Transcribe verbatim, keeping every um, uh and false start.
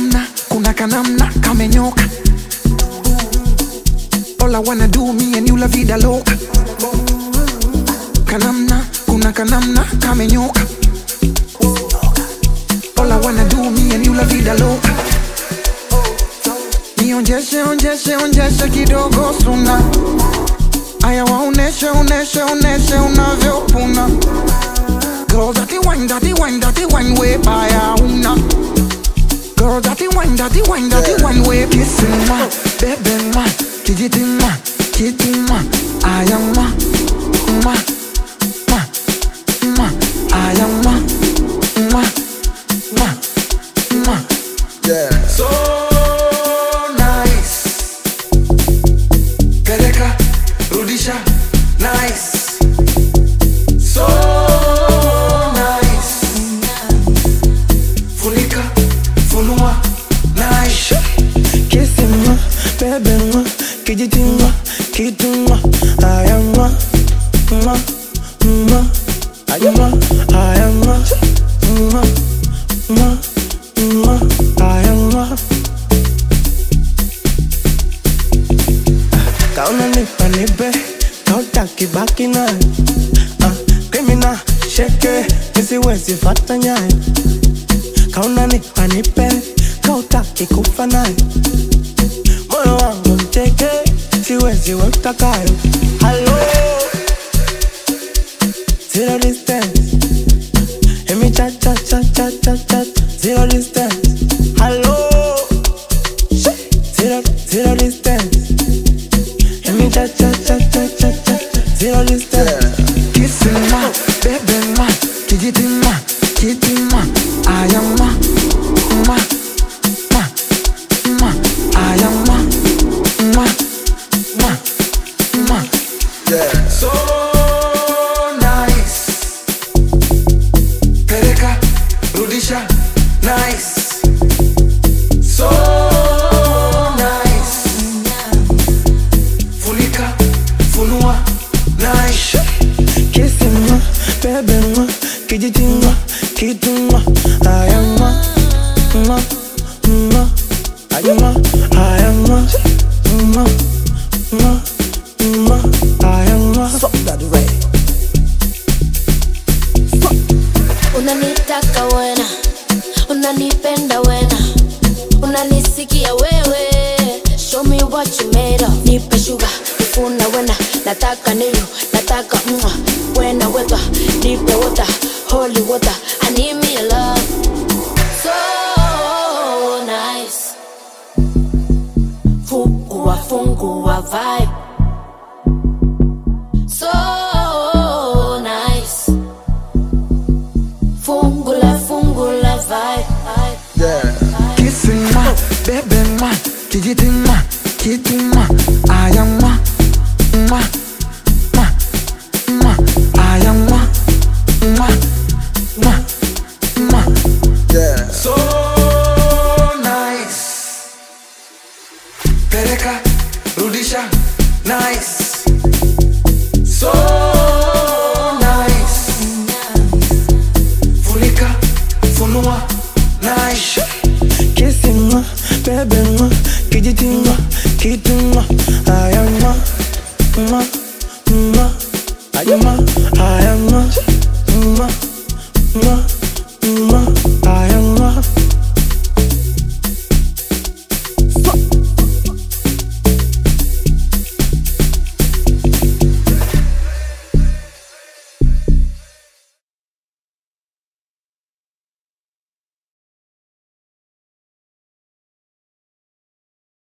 kanamna, kuna kanamna kamenyoka. All I wanna do me and you la vida loca. Kanamna, kuna kanamna kamenyoka. All I wanna do me and you la vida loca. Nionjeshe, onjeshe, onjeshe kidogo suna. Aya waoneshe, oneshe, oneshe unavyopuna. Girl, dirty wine, dirty wine, dirty wine, way baya una. Girl, dirty wine, dirty wine, dirty wine, way kissing ma, baby ma, kijiti ma, kiti ma, aya ma, ma, ma, ma, aya ma, ma, ma, ma. Yeah. So nice, peleka, rudisha, nice. So nice, funika, funua, nice. Kissing ma, baby ma, kijiti ma, kiti ma, aya ma, ma, ma, aya ma, aya ma, ma, ma, ma, aya ma. Kauna nipa nipe, kautaki baki nae. Ah, criminal, shake, nisiwezi fata nyae. Kauna nipa nipe, kautaki kufa nae. Moyo wangu mteke, siwezi utakayo. Hello, zero distance. Emi cha cha cha cha cha cha. Zero distance. Hello, zero zero distance. Emi cha cha cha cha cha cha. Zero distance. Kissing ma, baby ma, kijiti ma, kiti ma, aya ma, ma, ma, ma, aya ma, ma, ma, ma. Yeah. So nice, peleka, rudisha, nice. So nice, funika, funua, nice. Kissing ma, baby ma, kijiti ma, kiti ma, aya ma, ma, ma, aya ma, aya ma, ma, ma, ma, aya ma. Fuck that way. Unanitaka wena, unanipenda wena, unanisikia wewe. Show me what you made of. Nipe sugar, nifuna wena, nataka niyo, nataka mwa. Wena weka, nipe water, holy water. I need me a love so nice. Fungua, fungua vibe so nice. Fungula, fungula vibe. Yeah. Kissing ma, baby ma, kijiti ma, kiti ma, aya ma, ma, ma, ma, aya ma, ma, ma, ma. Yeah. So nice, peleka, rudisha, nice. So nice, funika, funua, nice. Kissing ma, baby ma, kijiti ma, kiti ma, aya ma, ma, ma, aya ma, aya ma, ma, ma.